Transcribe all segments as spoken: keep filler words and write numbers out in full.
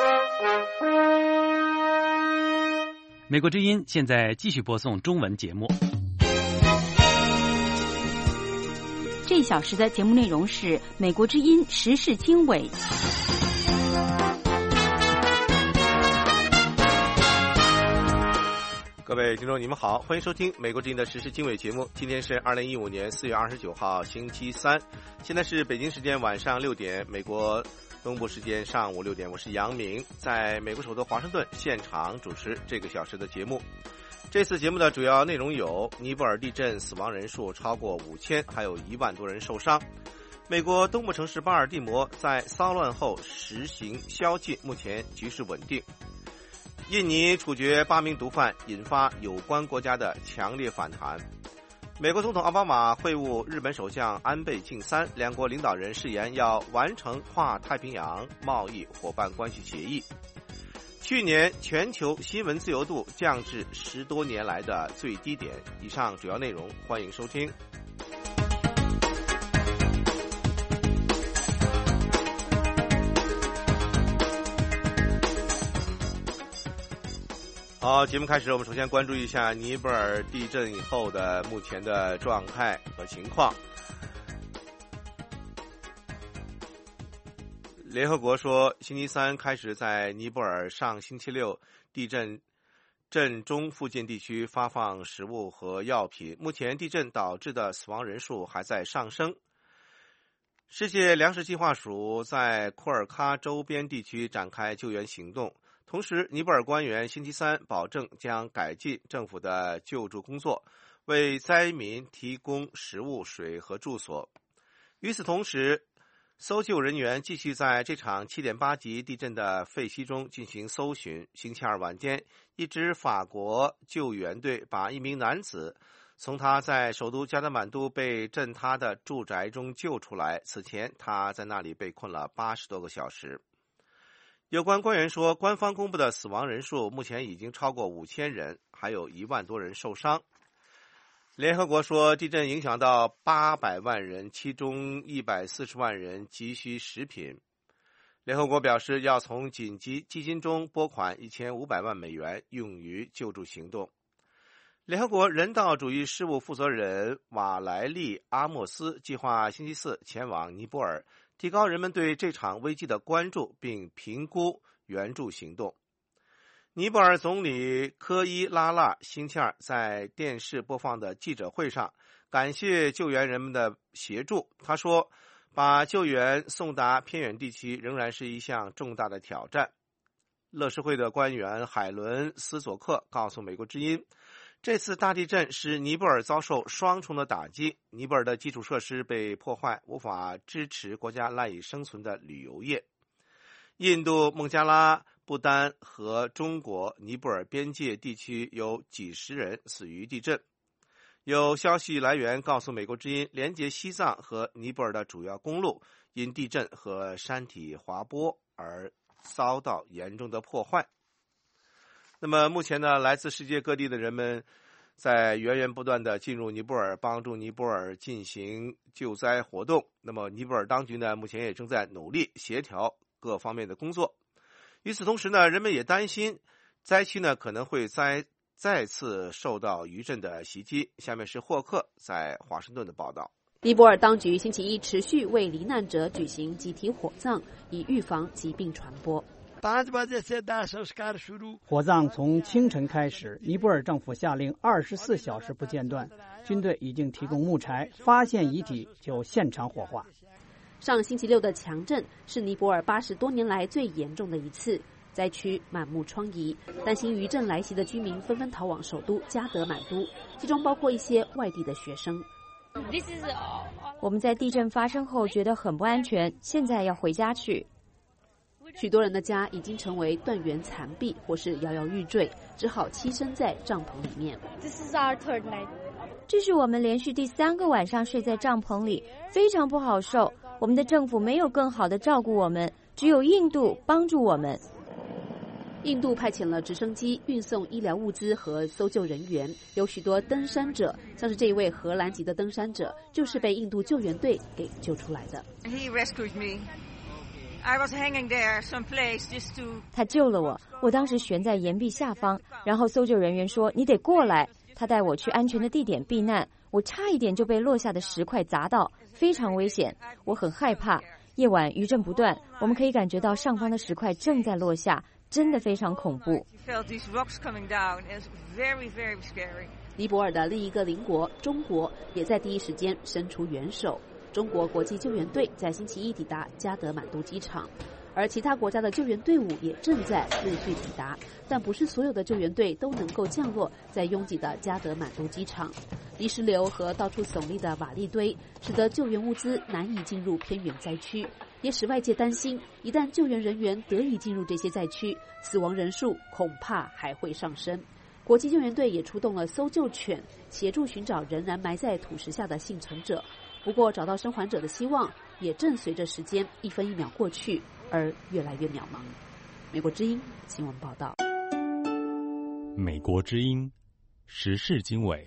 美国之音现在继续播送中文节目。 这一小时的节目内容是美国之音时事经纬。 各位听众你们好，欢迎收听美国之音的时事经纬节目。今天是二零一五年四月二十九号星期三，现在是北京时间晚上六点，美国东部时间上午六点。我是杨明，在美国首都华盛顿现场主持这个小时的节目。这次节目的主要内容有：尼泊尔地震死亡人数超过五千，还有一万多人受伤；美国东部城市巴尔的摩在骚乱后实行宵禁，目前局势稳定；印尼处决八名毒贩，引发有关国家的强烈反弹；美国总统奥巴马会晤日本首相安倍晋三，两国领导人誓言要完成跨太平洋贸易伙伴关系协议。去年全球新闻自由度降至十多年来的最低点。以上主要内容，欢迎收听。好，节目开始，我们首先关注一下尼泊尔地震以后的目前的状态和情况。联合国说，星期三开始在尼泊尔上星期六地震震中附近地区发放食物和药品，目前地震导致的死亡人数还在上升。世界粮食计划署在库尔喀周边地区展开救援行动，同时尼泊尔官员星期三保证将改进政府的救助工作，为灾民提供食物、水和住所。与此同时，搜救人员继续在这场 七点八 级地震的废墟中进行搜寻。星期二晚间，一支法国救援队把一名男子从他在首都加德满都被震塌的住宅中救出来，此前他在那里被困了八十多个小时。有关官员说，官方公布的死亡人数目前已经超过五千人，还有一万多人受伤。联合国说，地震影响到八百万人，其中一百四十万人急需食品。联合国表示，要从紧急基金中拨款一千五百万美元用于救助行动。联合国人道主义事务负责人瓦莱利·阿莫斯计划星期四前往尼泊尔，提高人们对这场危机的关注，并评估援助行动。尼泊尔总理科伊拉腊星期二在电视播放的记者会上感谢救援人们的协助。他说，把救援送达偏远地区仍然是一项重大的挑战。乐施会的官员海伦斯佐克告诉美国之音，这次大地震使尼泊尔遭受双重的打击，尼泊尔的基础设施被破坏，无法支持国家赖以生存的旅游业。印度孟加拉、不丹和中国尼泊尔边界地区有几十人死于地震。有消息来源告诉美国之音，连接西藏和尼泊尔的主要公路因地震和山体滑坡而遭到严重的破坏。那么目前呢，来自世界各地的人们在源源不断地进入尼泊尔，帮助尼泊尔进行救灾活动。那么尼泊尔当局呢，目前也正在努力协调各方面的工作。与此同时呢，人们也担心灾区呢可能会再再次受到余震的袭击。下面是霍克在华盛顿的报道。 尼泊尔当局星期一持续为罹难者举行集体火葬，以预防疾病传播。 火葬从清晨开始，尼泊尔政府下令二十四小时不间断，军队已经提供木柴，发现遗体就现场火化。 上星期六的强震是尼泊尔八十多年来最严重的一次，灾区满目疮痍，担心余震来袭的居民纷纷逃往首都加德满都，其中包括一些外地的学生。 我们在地震发生后觉得很不安全，现在要回家去。 许多人的家已经成为断垣残壁或是摇摇欲坠，只好栖身在帐篷里面。 这是我们连续第三个晚上睡在帐篷里，非常不好受。我们的政府没有更好的照顾我们，只有印度帮助我们。 印度派遣了直升机运送医疗物资和搜救人员，有许多登山者，像是这一位荷兰籍的登山者，就是被印度救援队给救出来的。 他救了我，我当时悬在岩壁下方，然后搜救人员说你得过来，他带我去安全的地点避难，我差一点就被落下的石块砸到，非常危险，我很害怕。夜晚余震不断，我们可以感觉到上方的石块正在落下，真的非常恐怖。 尼泊尔的另一个邻国中国也在第一时间伸出援手。中国国际救援队在星期一抵达加德满都机场，而其他国家的救援队伍也正在陆续抵达，但不是所有的救援队都能够降落在拥挤的加德满都机场。泥石流和到处耸立的瓦砾堆使得救援物资难以进入偏远灾区，也使外界担心一旦救援人员得以进入这些灾区，死亡人数恐怕还会上升。国际救援队也出动了搜救犬，协助寻找仍然埋在土石下的幸存者。不过找到生还者的希望也正随着时间一分一秒过去而越来越渺茫。美国之音新闻报道。 美国之音时事经纬。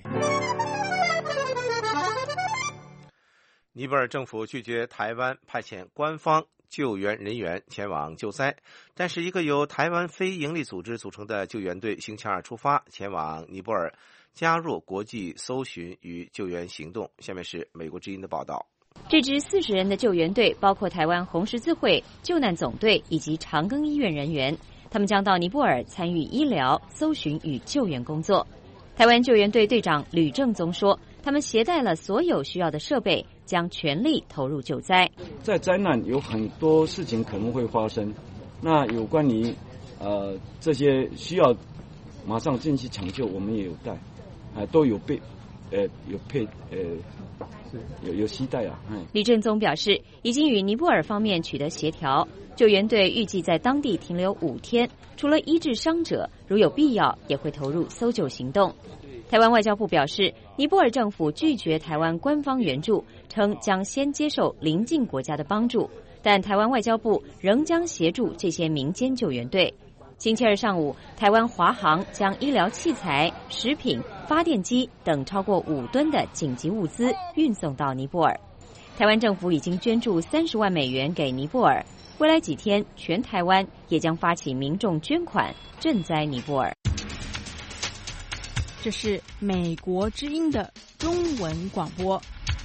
尼泊尔政府拒绝台湾派遣官方救援人员前往救灾，但是一个由台湾非营利组织组成的救援队星期二出发前往尼泊尔，加入国际搜寻与救援行动。下面是美国之音的报道。 这支四十人的救援队包括台湾红十字会、救难总队以及长庚医院人员，他们将到尼泊尔参与医疗、搜寻与救援工作。台湾救援队队长吕正宗说，他们携带了所有需要的设备，将全力投入救灾。 在灾难有很多事情可能会发生，那有关于呃这些需要马上进去抢救，我们也有带，啊、呃、都有备，呃有配呃有有携带啊。嗯， 李正宗表示，已经与尼泊尔方面取得协调，救援队预计在当地停留五天，除了医治伤者，如有必要也会投入搜救行动。台湾外交部表示，尼泊尔政府拒绝台湾官方援助，称将先接受邻近国家的帮助，但台湾外交部仍将协助这些民间救援队。星期二上午，台湾华航将医疗器材、食品、发电机等超过五吨的紧急物资运送到尼泊尔。台湾政府已经捐助三十万美元给尼泊尔，未来几天全台湾也将发起民众捐款赈灾尼泊尔。 这是美国之音的中文广播。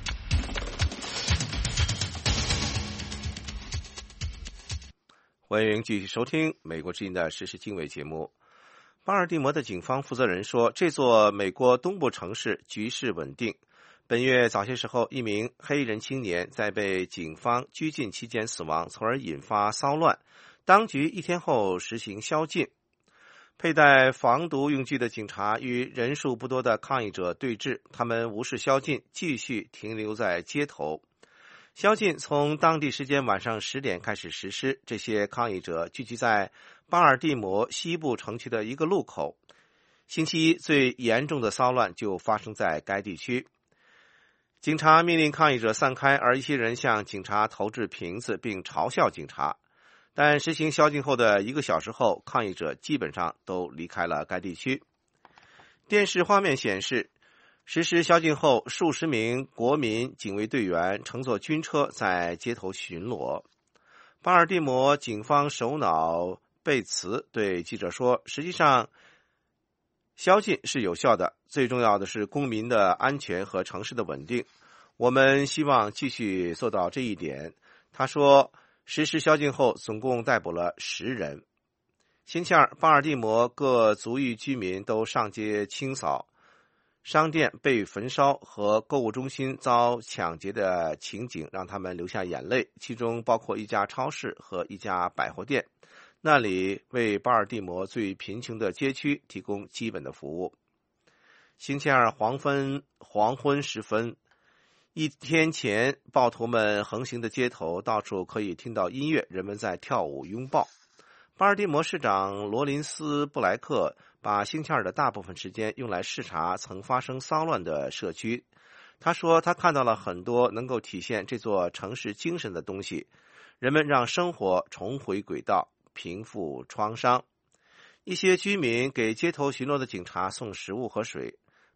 欢迎继续收听美国之音的时事经纬节目。巴尔的摩的警方负责人说，这座美国东部城市局势稳定。本月早些时候，一名黑人青年在被警方拘禁期间死亡，从而引发骚乱。当局一天后实行宵禁。佩戴防毒用具的警察与人数不多的抗议者对峙，他们无视宵禁，继续停留在街头。宵禁从当地时间晚上十点开始实施，这些抗议者聚集在巴尔的摩西部城区的一个路口。星期一最严重的骚乱就发生在该地区。警察命令抗议者散开，而一些人向警察投掷瓶子并嘲笑警察。但实行宵禁后的一个小时后，抗议者基本上都离开了该地区。电视画面显示，实施宵禁后，数十名国民警卫队员乘坐军车在街头巡逻。巴尔的摩警方首脑贝茨对记者说，实际上宵禁是有效的，最重要的是公民的安全和城市的稳定。我们希望继续做到这一点。他说，实施宵禁后，总共逮捕了十人。星期二，巴尔的摩各族裔居民都上街清扫，商店被焚烧和购物中心遭抢劫的情景让他们流下眼泪，其中包括一家超市和一家百货店，那里为巴尔的摩最贫穷的街区提供基本的服务。星期二黄昏黄昏时分，一天前，暴徒们横行的街头，到处可以听到音乐，人们在跳舞拥抱。巴尔的摩市长罗林斯·布莱克把星期二的大部分时间用来视察曾发生骚乱的社区。他说，他看到了很多能够体现这座城市精神的东西，人们让生活重回轨道，平复创伤。一些居民给街头巡逻的警察送食物和水。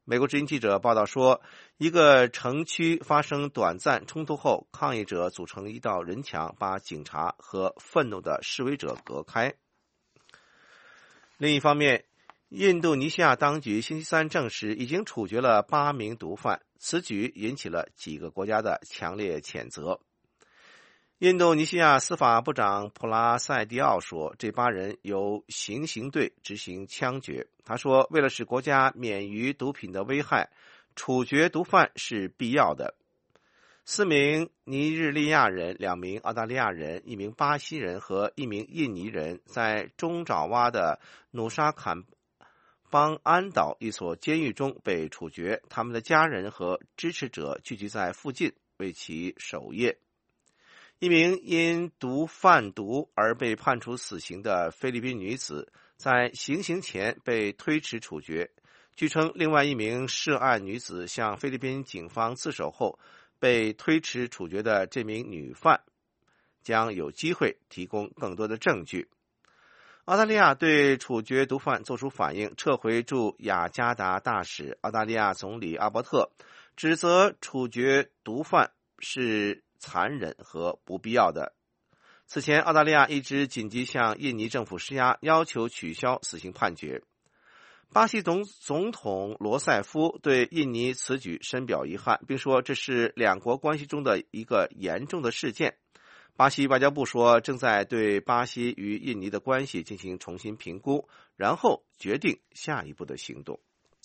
美国之音记者报道说，一个城区发生短暂冲突后，抗议者组成一道人墙，把警察和愤怒的示威者隔开。另一方面，印度尼西亚当局星期三证实已经处决了八名毒贩，此举引起了几个国家的强烈谴责。印度尼西亚司法部长普拉塞迪奥说，这八人由行刑队执行枪决。他说，为了使国家免于毒品的危害，处决毒贩是必要的。四名尼日利亚人、两名澳大利亚人、一名巴西人和一名印尼人在中爪哇的努沙坎邦安岛一所监狱中被处决，他们的家人和支持者聚集在附近为其守夜。一名因毒贩毒而被判处死刑的菲律宾女子在行刑前被推迟处决。据称，另外一名涉案女子向菲律宾警方自首后被推迟处决的这名女犯将有机会提供更多的证据。澳大利亚对处决毒贩作出反应，撤回驻雅加达大使。澳大利亚总理阿伯特指责处决毒贩是残忍和不必要的。此前，澳大利亚一直紧急向印尼政府施压，要求取消死刑判决。巴西总总统罗塞夫对印尼此举深表遗憾，并说这是两国关系中的一个严重的事件。巴西外交部说，正在对巴西与印尼的关系进行重新评估，然后决定下一步的行动。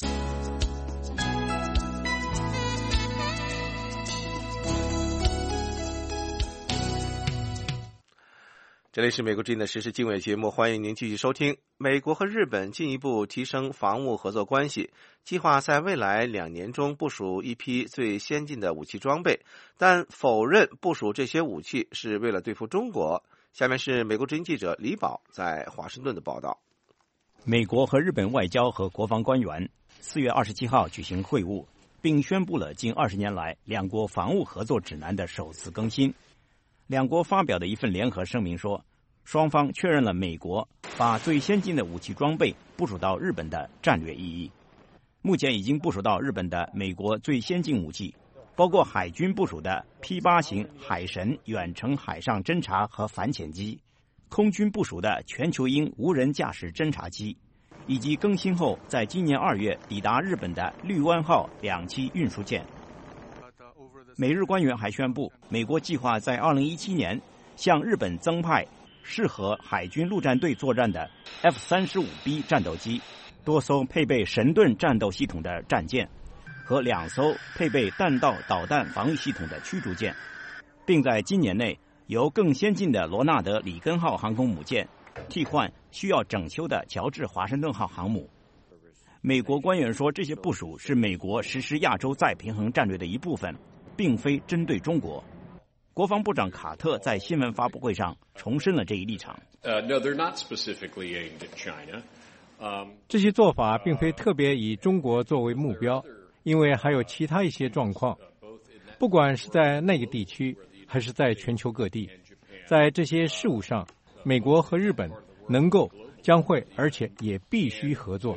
这里是美国之音的时事经纬节目，欢迎您继续收听。美国和日本进一步提升防务合作关系，计划在未来两年中部署一批最先进的武器装备，但否认部署这些武器是为了对付中国。下面是美国之音记者李宝在华盛顿的报道。 美国和日本外交和国防官员四月二十七号举行会晤，并宣布了近二十年来两国防务合作指南的首次更新。两国发表的一份联合声明说，双方确认了美国把最先进的武器装备部署到日本的战略意义。目前已经部署到日本的美国最先进武器，包括海军部署的 P 八 型海神远程海上侦察和反潜机，空军部署的全球鹰无人驾驶侦察机，以及更新后在今年二月抵达日本的绿湾号两栖运输舰。美日官员还宣布，美国计划在二零一七年向日本增派适合海军陆战队作战的 F 三十五 B 战斗机，多艘配备神盾战斗系统的战舰和两艘配备弹道导弹防御系统的驱逐舰，并在今年内由更先进的罗纳德里根号航空母舰替换需要整修的乔治华盛顿号航母。美国官员说，这些部署是美国实施亚洲再平衡战略的一部分，并非针对中国。国防部长卡特在新闻发布会上重申了这一立场。 Uh, no, they're not specifically aimed at China. Um, 这些做法并非特别以中国作为目标，因为还有其他一些状况，不管是在那个地区还是在全球各地，在这些事务上，美国和日本能够、将会，而且也必须合作。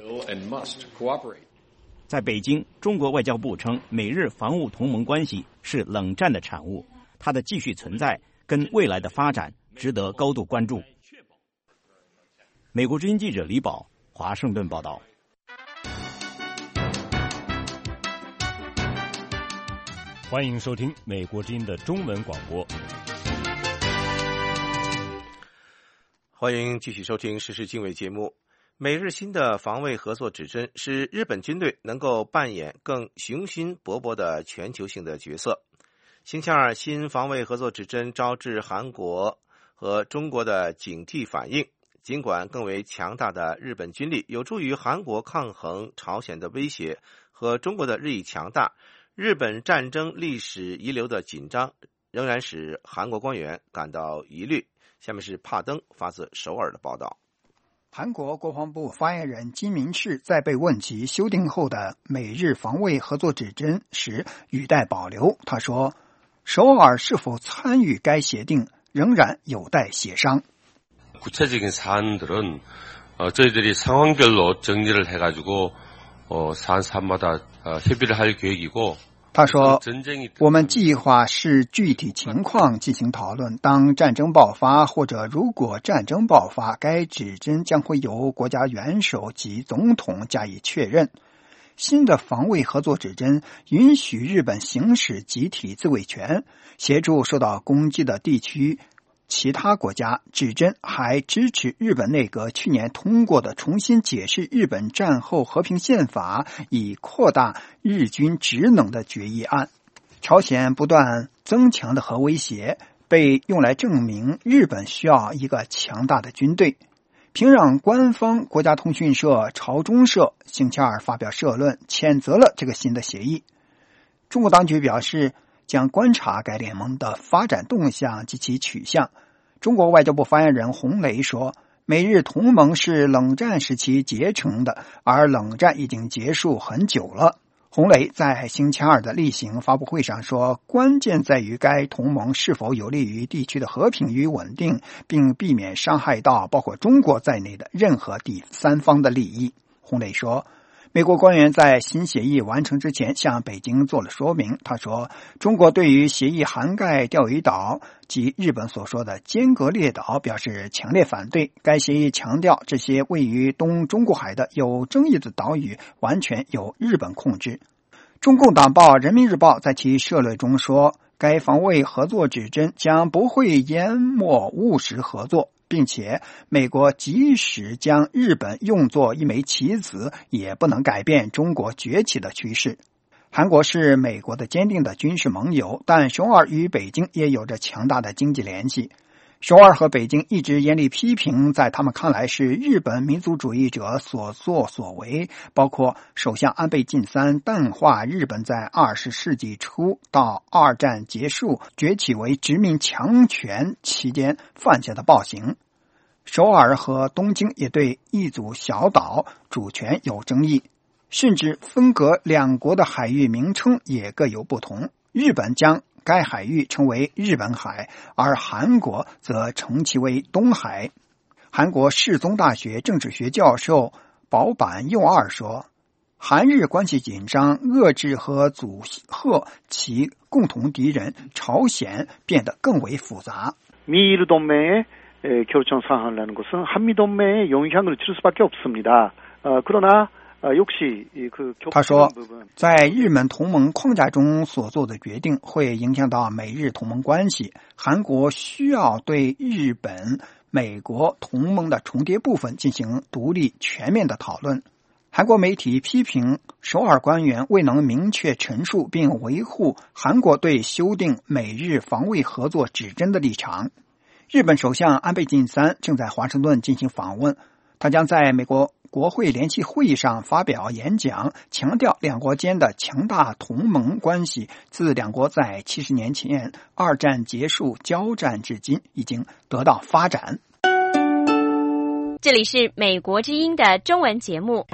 在北京，中国外交部称，美日防务同盟关系是冷战的产物，它的继续存在跟未来的发展值得高度关注。美国之音记者李宝，华盛顿报道。 欢迎收听美国之音的中文广播。 欢迎继续收听时事经纬节目。美日新的防卫合作指针使日本军队能够扮演更雄心勃勃的全球性的角色。星期二，新防卫合作指针招致韩国和中国的警惕反应。尽管更为强大的日本军力有助于韩国抗衡朝鲜的威胁和中国的日益强大，日本战争历史遗留的紧张仍然使韩国官员感到疑虑。下面是帕登发自首尔的报道。 韩国国防部发言人金明世在被问及修订后的美日防卫合作指针时语带保留，他说，首尔是否参与该协定仍然有待协商。 구체적인 사안들은 어, 저희들이 상황별로 정리를 해가지고 어, 사안사안마다 협의를 할 계획이고 他说，我们计划视具体情况进行讨论，当战争爆发或者如果战争爆发，该指针将会由国家元首及总统加以确认。新的防卫合作指针允许日本行使集体自卫权，协助受到攻击的地区其他国家。指针还支持日本内阁去年通过的重新解释日本战后和平宪法，以扩大日军职能的决议案。朝鲜不断增强的核威胁被用来证明日本需要一个强大的军队。平壤官方国家通讯社朝中社星期二发表社论，谴责了这个新的协议。中国当局表示将观察该联盟的发展动向及其取向。中国外交部发言人洪雷说，美日同盟是冷战时期结成的，而冷战已经结束很久了。洪雷在星期二的例行发布会上说，关键在于该同盟是否有利于地区的和平与稳定，并避免伤害到包括中国在内的任何第三方的利益。洪雷说，美国官员在新协议完成之前向北京做了说明。他说，中国对于协议涵盖钓鱼岛及日本所说的尖阁列岛表示强烈反对。该协议强调，这些位于东中国海的有争议的岛屿完全由日本控制。中共党报《人民日报》在其社论中说，该防卫合作指针将不会淹没务实合作，并且美国即使将日本用作一枚棋子，也不能改变中国崛起的趋势。韩国是美国的坚定的军事盟友，但首尔与北京也有着强大的经济联系。首尔和北京一直严厉批评在他们看来是日本民族主义者所作所为，包括首相安倍晋三淡化日本在二十世纪初到二战结束崛起为殖民强权期间犯下的暴行。首尔和东京也对一组小岛主权有争议，甚至分隔两国的海域名称也各有不同。日本将该海域称为日本海，而韩国则称其为东海。韩国世宗大学政治学教授保坂佑二说，韩日关系紧张，遏制和阻吓其共同敌人朝鲜变得更为复杂。 미일 동맹의 결정 사항이라는 것은 한미 동맹에 영향을 줄 수밖에 없습니다. 그러나他说，在日美同盟框架中所做的决定会影响到美日同盟关系。韩国需要对日本、美国同盟的重叠部分进行独立全面的讨论。韩国媒体批评首尔官员未能明确陈述并维护韩国对修订美日防卫合作指针的立场。日本首相安倍晋三正在华盛顿进行访问，他将在美国国会联席会议上发表演讲，强调两国间的强大同盟关系自两国在七十年前二战结束交战至今已经得到发展。 这里是美国之音的中文节目，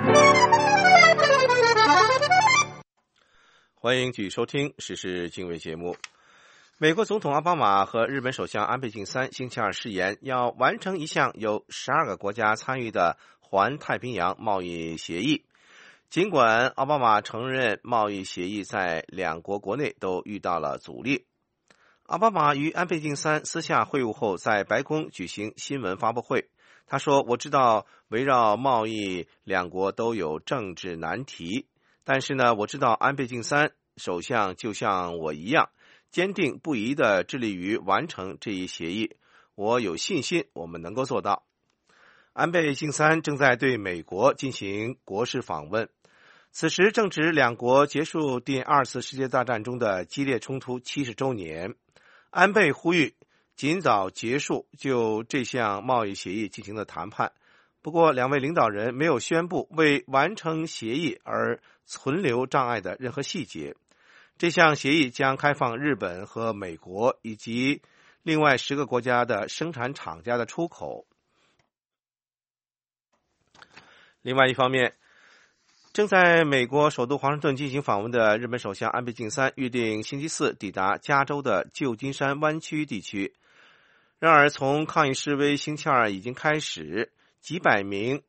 欢迎继续收听时事经纬节目。美国总统奥巴马和日本首相安倍晋三星期二誓言要完成一项由十二个国家参与的环太平洋贸易协议。尽管奥巴马承认贸易协议在两国国内都遇到了阻力，奥巴马与安倍晋三私下会晤后在白宫举行新闻发布会。他说，我知道围绕贸易两国都有政治难题，但是呢，我知道安倍晋三首相就像我一样坚定不移地致力于完成这一协议，我有信心我们能够做到。安倍晋三正在对美国进行国事访问，此时正值两国结束第二次世界大战中的激烈冲突七十周年。安倍呼吁尽早结束就这项贸易协议进行的谈判，不过两位领导人没有宣布为完成协议而存留障碍的任何细节。这项协议将开放日本和美国以及另外十个国家的生产厂家的出口。另外一方面，正在美国首都华盛顿进行访问的日本首相安倍晋三预定星期四抵达加州的旧金山湾区地区。然而，从抗议示威星期二已经开始，几百名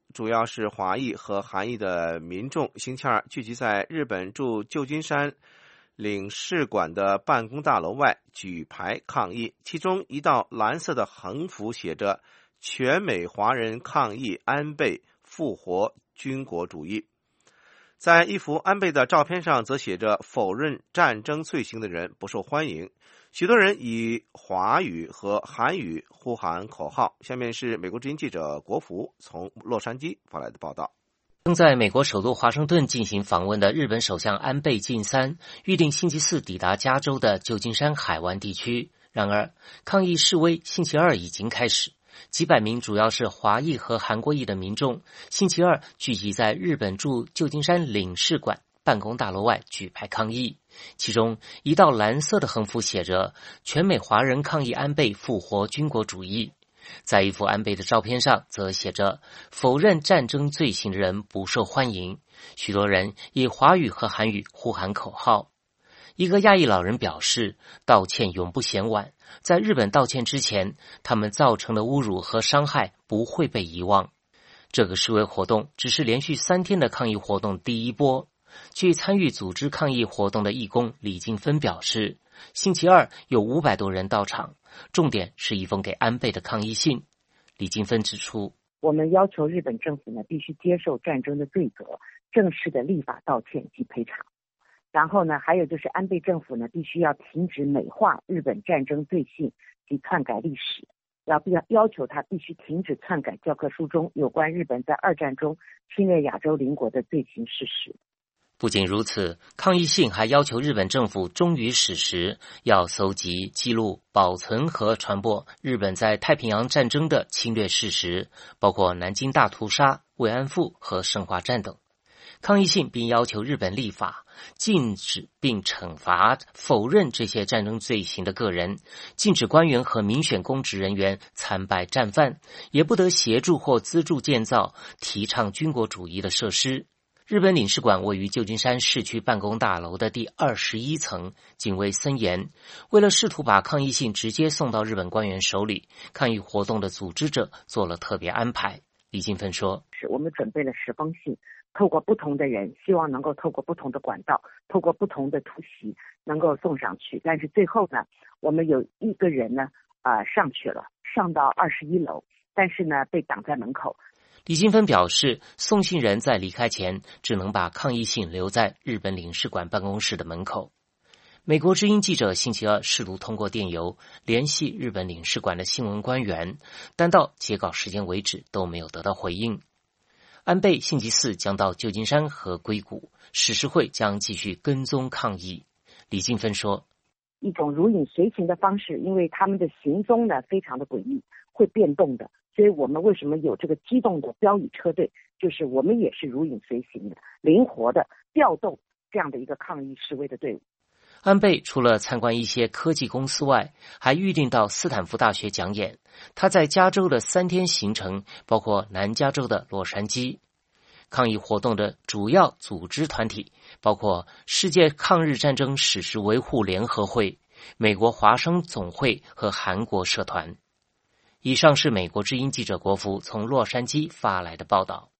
主要是华裔和韩裔的民众星期二聚集在日本驻旧金山领事馆的办公大楼外举牌抗议，其中一道蓝色的横幅写着“全美华人抗议安倍复活军国主义”。在一幅安倍的照片上则写着“否认战争罪行的人不受欢迎”。许多人以华语和韩语呼喊口号。下面是美国之音记者国福从洛杉矶发来的报道。 正在美国首都华盛顿进行访问的日本首相安倍晋三预定星期四抵达加州的旧金山海湾地区。然而，抗议示威星期二已经开始，几百名主要是华裔和韩国裔的民众星期二聚集在日本驻旧金山领事馆办公大楼外举牌抗议，其中一道蓝色的横幅写着“全美华人抗议安倍复活军国主义”。在一幅安倍的照片上则写着“否认战争罪行的人不受欢迎”，许多人以华语和韩语呼喊口号。一个亚裔老人表示，道歉永不嫌晚，在日本道歉之前，他们造成的侮辱和伤害不会被遗忘。这个示威活动只是连续三天的抗议活动第一波。据参与组织抗议活动的义工李静芬表示，星期二有五百多人到场，重点是一封给安倍的抗议信。李静芬指出， 我们要求日本政府呢必须接受战争的罪责，正式的立法道歉及赔偿。然后呢，还有就是安倍政府呢必须要停止美化日本战争罪行及篡改历史，要要求他必须停止篡改教科书中有关日本在二战中侵略亚洲邻国的罪行事实。 不仅如此，抗议信还要求日本政府忠于史实，要搜集、记录、保存和传播日本在太平洋战争的侵略事实，包括南京大屠杀、慰安妇和申化战等。抗议信并要求日本立法，禁止并惩罚否认这些战争罪行的个人，禁止官员和民选公职人员参拜战犯，也不得协助或资助建造提倡军国主义的设施。日本领事馆位于旧金山市区办公大楼的第二十一层，警卫森严。为了试图把抗议信直接送到日本官员手里，抗议活动的组织者做了特别安排。李金芬说， 是我们准备了十封信，透过不同的人，希望能够透过不同的管道，透过不同的突袭能够送上去。但是最后呢，我们有一个人呢啊、呃、上去了，上到二十一楼，但是呢被挡在门口。 李金芬表示，送信人在离开前只能把抗议信留在日本领事馆办公室的门口。美国之音记者星期二试图通过电邮联系日本领事馆的新闻官员，但到截稿时间为止都没有得到回应。安倍星期四将到旧金山和硅谷，史事会将继续跟踪抗议。李金芬说， 一种如影随形的方式，因为他们的行踪呢非常的诡异，会变动的，所以我们为什么有这个机动的标语车队，就是我们也是如影随形的，灵活的调动这样的一个抗议示威的队伍。 安倍除了参观一些科技公司外，还预定到斯坦福大学讲演。他在加州的三天行程包括南加州的洛杉矶。抗议活动的主要组织团体包括世界抗日战争史实维护联合会、美国华生总会和韩国社团。以上是美国之音记者国福从洛杉矶发来的报道。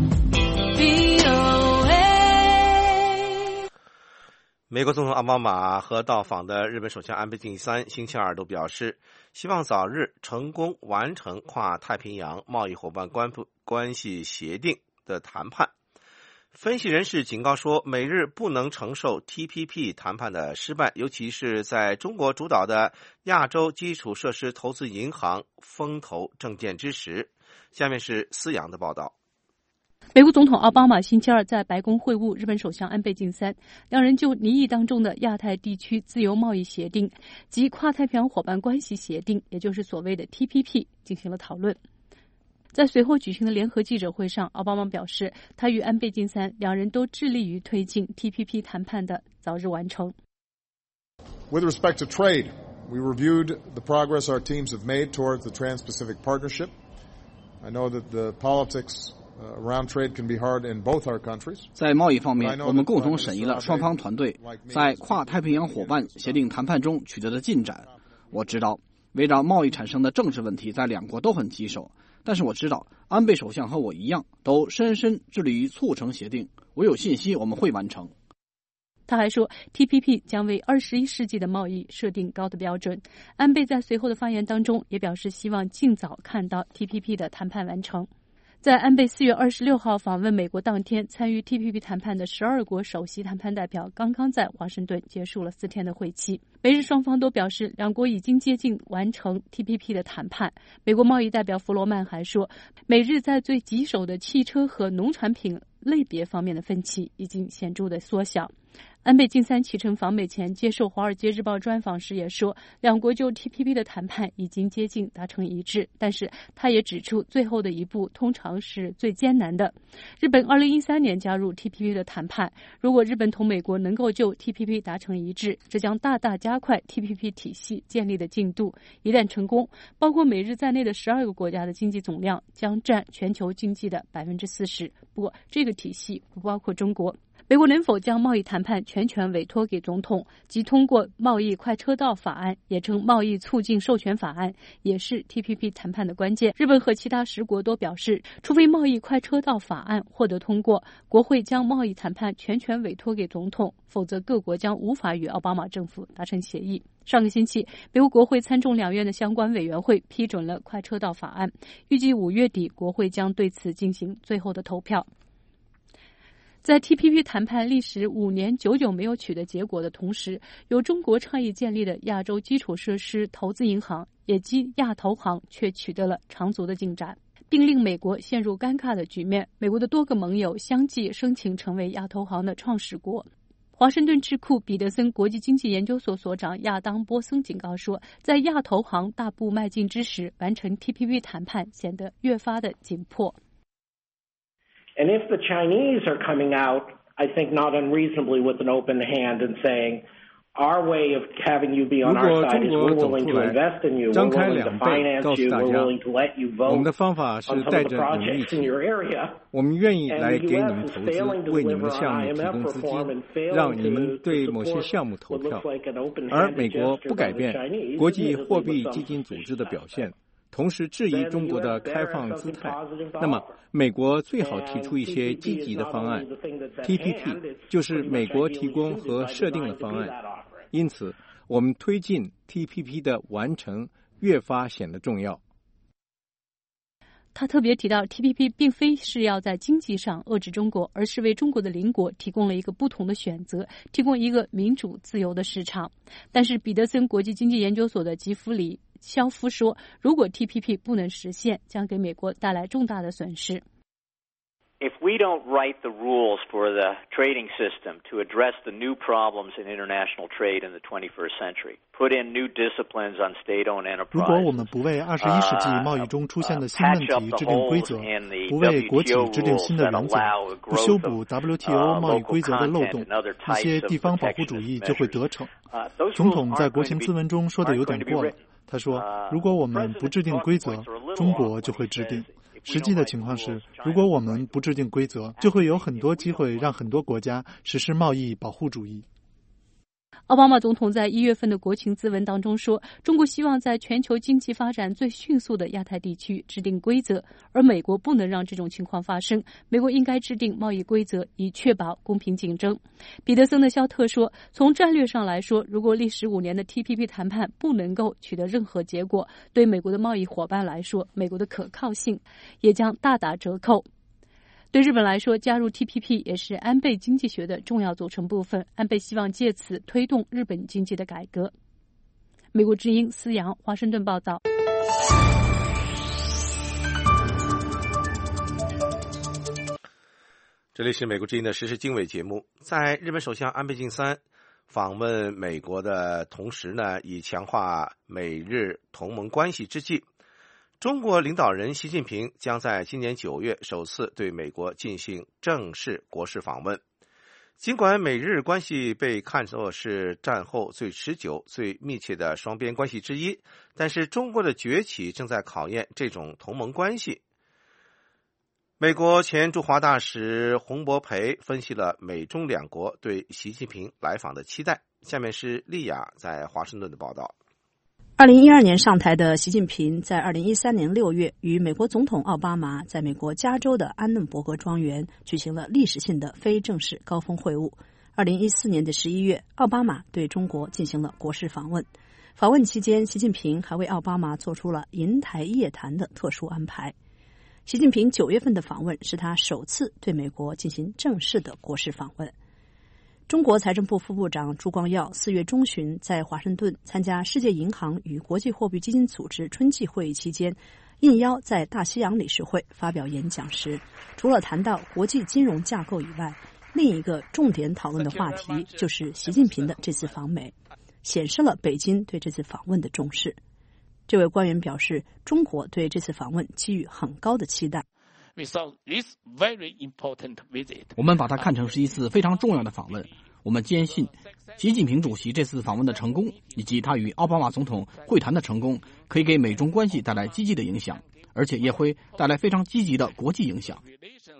美国总统奥巴马和到访的日本首相安倍晋三星期二都表示，希望早日成功完成跨太平洋贸易伙伴关关系协定的谈判。分析人士警告说，美日不能承受 T P P 谈判的失败，尤其是在中国主导的亚洲基础设施投资银行风头正劲之时。下面是思阳的报道。 美国总统奥巴马星期二在白宫会晤日本首相安倍晋三，两人就拟议当中的亚太地区自由贸易协定及跨太平洋伙伴关系协定，也就是所谓的 T P P 进行了讨论。在随后举行的联合记者会上，奥巴马表示，他与安倍晋三两人都致力于推进 T P P 谈判的早日完成。 With respect to trade, we reviewed the progress our teams have made towards the Trans-Pacific Partnership. I know that the politics around trade can be hard in both our countries. 在贸易方面，我们共同审议了双方团队在跨太平洋伙伴协定谈判中取得的进展。我知道， 围绕贸易产生的政治问题，在两国都很棘手。但是我知道，安倍首相和我一样，都深深致力于促成协定。我有信心我们会完成。 他还说 ，T P P 将为二十一世纪的贸易设定高的标准。安倍在随后的发言当中也表示，希望尽早看到 T P P 的谈判完成。在安倍四月二十六号访问美国当天，参与 T P P 谈判的十二国首席谈判代表刚刚在华盛顿结束了四天的会期。美日双方都表示，两国已经接近完成 T P P 的谈判。美国贸易代表弗罗曼还说，美日在最棘手的汽车和农产品类别方面的分歧已经显著的缩小。安倍晋三启程访美前接受《华尔街日报》专访时也说，两国就 T P P 的谈判已经接近达成一致，但是他也指出，最后的一步通常是最艰难的。日本二零一三年加入 T P P 的谈判，如果日本同美国能够就 T P P 达成一致，这将大大加快 T P P 体系建立的进度。一旦成功，包括美日在内的十二个国家的经济总量将占全球经济的百分之四十。不过，这个体系不包括中国。美国能否将贸易谈判全权委托给总统，即通过贸易快车道法案，也称贸易促进授权法案，也是 T P P 谈判的关键。日本和其他十国都表示，除非贸易快车道法案获得通过，国会将贸易谈判全权委托给总统，否则各国将无法与奥巴马政府达成协议。上个星期，美国国会参众两院的相关委员会批准了快车道法案，预计五月底国会将对此进行最后的投票。在 T P P 谈判历时五年久久没有取得结果的同时，由中国倡议建立的亚洲基础设施投资银行，也即亚投行，却取得了长足的进展，并令美国陷入尴尬的局面。美国的多个盟友相继申请成为亚投行的创始国。华盛顿智库彼得森国际经济研究所所长亚当波森警告说，在亚投行大步迈进之时，完成 T P P 谈判显得越发的紧迫。 And if the Chinese are coming out, I think not unreasonably with an open hand and saying, our way of having you be on our side is we're willing to invest in you, we're willing to finance you, we're willing to let you vote on some of the projects in your area. 我们愿意来给你们投资，为你们的项目提供资金，让你们对某些项目投票。而美国不改变国际货币基金组织的表现，同时质疑中国的开放姿态，那么美国最好提出一些积极的方案。T P P 就是美国提供和设定的方案，因此我们推进 T P P 的完成越发显得重要。 他特别提到 T P P 并非是要在经济上遏制中国，而是为中国的邻国提供了一个不同的选择，提供一个民主自由的市场。但是彼得森国际经济研究所的吉弗里肖夫说，如果 T P P 不能实现，将给美国带来重大的损失。 If we don't write the rules for the trading system to address the new problems in international trade in the twenty-first century, put in new disciplines on state-owned enterprise, 如果我们不为二十一世纪贸易中出现的新问题制定规则，不为国企制定新的原则，不修补 W T O 贸易规则的漏洞，一些地方保护主义就会得逞。总统在国情咨文中说的有点过了，他说，如果我们不制定规则，中国就会制定。实际的情况是，如果我们不制定规则，就会有很多机会让很多国家实施贸易保护主义。 奥巴马总统在一月份的国情咨文当中说，中国希望在全球经济发展最迅速的亚太地区制定规则，而美国不能让这种情况发生。美国应该制定贸易规则，以确保公平竞争。彼得森的肖特说，从战略上来说，如果历时五年的 T P P 谈判不能够取得任何结果，对美国的贸易伙伴来说，美国的可靠性也将大打折扣。对日本来说，加入 T P P 也是安倍经济学的重要组成部分。安倍希望借此推动日本经济的改革。美国之音思阳华盛顿报道。 这里是美国之音的时事经纬节目。在日本首相安倍晋三访问美国的同时呢，以强化美日同盟关系之际，中国领导人习近平将在今年九月首次对美国进行正式国事访问。尽管美日关系被看作是战后最持久、最密切的双边关系之一，但是中国的崛起正在考验这种同盟关系。美国前驻华大使洪博培分析了美中两国对习近平来访的期待。下面是丽雅在华盛顿的报道。 二零一二年上台的习近平在二零一三年六月与美国总统奥巴马在美国加州的安嫩伯格庄园举行了历史性的非正式高峰会晤。二零一四年的十一月，奥巴马对中国进行了国事访问。访问期间，习近平还为奥巴马做出了银台夜谈的特殊安排。习近平九月份的访问是他首次对美国进行正式的国事访问。中国财政部副部长朱光耀四月中旬在华盛顿参加世界银行与国际货币基金组织春季会议期间，应邀在大西洋理事会发表演讲时，除了谈到国际金融架构以外，另一个重点讨论的话题就是习近平的这次访美，显示了北京对这次访问的重视。这位官员表示，中国对这次访问寄予很高的期待。 我们把它看成是一次非常重要的访问。我们坚信，习近平主席这次访问的成功，以及他与奥巴马总统会谈的成功，可以给美中关系带来积极的影响，而且也会带来非常积极的国际影响。